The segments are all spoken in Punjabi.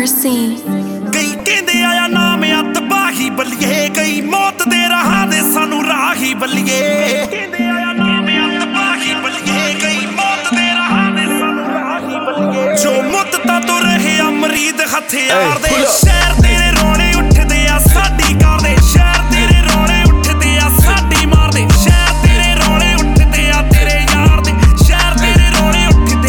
mercy. ਕਈ ਕਹਿੰਦੇ ਆਇਆ ਨਾਮ ਆ ਤਬਾਹੀ ਬੱਲੀਏ, ਕਈ ਮੌਤ ਦੇ ਰਾਹਾਂ ਦੇ ਸਾਨੂੰ ਰਾਹੀ ਬੱਲੀਏ। ਕਹਿੰਦੇ ਆਇਆ ਨਾਮ ਆ ਤਬਾਹੀ ਬੱਲੀਏ, ਕਈ ਮੌਤ ਦੇ ਰਾਹਾਂ ਦੇ ਸਾਨੂੰ ਰਾਹੀ ਬੱਲੀਏ। ਜੋ ਮੁੱਦਤਾਂ ਤੋਂ ਰਹੇ ਆ ਮਰੀਦ ਹਥਿਆਰ ਦੇ, ਸ਼ਹਿਰ ਤੇਰੇ ਰੋਣੇ ਉੱਠਦੇ ਆ ਸਾਡੀ ਕਾਰ ਦੇ। ਸ਼ਹਿਰ ਤੇਰੇ ਰੋਣੇ ਉੱਠਦੇ ਆ ਸਾਡੀ ਮਾਰ ਦੇ। ਸ਼ਹਿਰ ਤੇਰੇ ਰੋਣੇ ਉੱਠਦੇ ਆ ਤੇਰੇ ਯਾਰ ਦੇ। ਸ਼ਹਿਰ ਤੇਰੇ ਰੋਣੇ ਉੱਠਦੇ।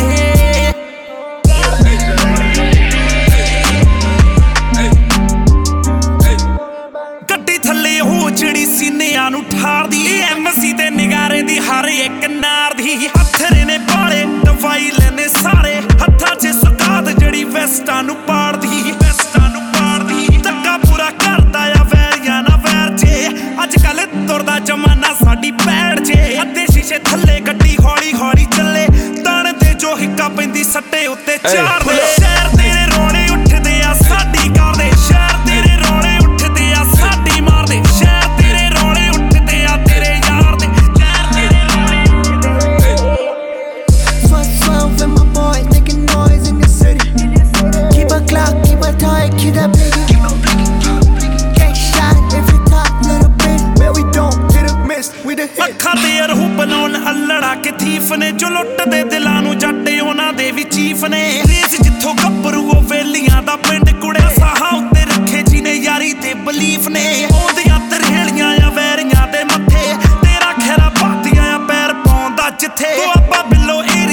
ਗੱਡੀ ਥੱਲੇ ਉਹ ਜਿਹੜੀ ਸੀਨਿਆਂ ਨੂੰ ਠਾਰਦੀ, ਐਮਸੀ ਤੇ ਨਿਗਾਰੇ ਦੀ ਹਰ ਇੱਕ ਨਾਰ ਦੀ। ਹੱਥਰੇ ਨੇ ਬਾਲੇ ਦਵਾਈ ਲੈਨੇ ਸਾਰੇ, ਹੱਥਾਂ 'ਚ ਸੁਗਾਤ ਜਿਹੜੀ ਵੈਸਟਾਂ ਨੂੰ ਪਾੜਦੀ। ਵੈਸਟਾਂ ਨੂੰ ਪਾੜਦੀ ਧੱਕਾ ਪੂਰਾ ਕਰਦਾ ਆ ਵੈਰੀਆਂ ਨਾ ਵੈਰ ਜੇ। ਅੱਜ ਕੱਲ ਤੁਰਦਾ ਜਮਾਨਾ ਸਾਡੀ ਪੈੜ ਜੇ। ਅੱਧੇ ਸ਼ੀਸ਼ੇ ਥੱਲੇ ਗੱਡੀ ਹੌਲੀ ਹੌਲੀ ਚੱਲੇ, ਤਣ ਦੇ ਜੋ ਹਿੱਕਾ ਪੈਂਦੀ ਸੱਟੇ ਉੱਤੇ ਚਾੜਦੇ। ਸ਼ਹਿਰ ਤੇਰੇ ਰੋਣੇ ਉੱਠਦੇ ਆ ਸਾਡੀ ਕਾਰ ਦੇ। ਸ਼ਹਿਰ ਤੇਰੇ ਰੋਣੇ ਉੱਠਦੇ ਆ ਸਾਡੀ ਮਾਰ ਦੇ। ਸ਼ਹਿਰ ਤੇਰੇ ਰੋਣੇ ਉੱਠਦੇ ਆ ਤੇਰੇ ਯਾਰ ਦੇ। ਸ਼ਹਿਰ ਤੇਰੇ ਰੋਣੇ ਉੱਠਦੇ। 12 and my boys making noise in the city. Keep a clock, keep a tie, keep that blinking. Get shot every top, little bit, but we don't hit a miss, we the hit. ਅੱਖਾਂ ਤੇ ਅਰਹੂ ਬਣਾਉਣ ਅਲੜਾ ਕੇ ਥੀਫ ਨੇ, ਜੋ ਲੁੱਟਦੇ ਦਿਲਾਂ ਨੂੰ ਜੱਟ ਉਹਨਾਂ ਦੇ ਵੀ ਚੀਫ ਨੇ। ਰੇਸ ਜਿੱਥੋਂ ਗੱਭਰੂ ਉਹ ਵੇਲੀਆਂ ਦਾ ਪਿੰਡ ਕੁੜਿਆ, ਸਾਹਾਂ ਉੱਤੇ ਰੱਖੇ ਜਿਹਨੇ ਯਾਰੀ ਤੇ ਬਲੀਫ ਨੇ। ਆਉਂਦੀਆਂ ਤਰੇਲੀਆਂ ਆ ਵੈਰੀਆਂ ਦੇ ਮੱਥੇ, ਤੇਰਾ ਖੈਰਾ ਬਾਤੀਆਂ ਆ ਪੈਰ ਪਾਉਂਦਾ ਜਿੱਥੇ। ਤੂੰ ਆਪਾਂ ਬਿੱਲੋ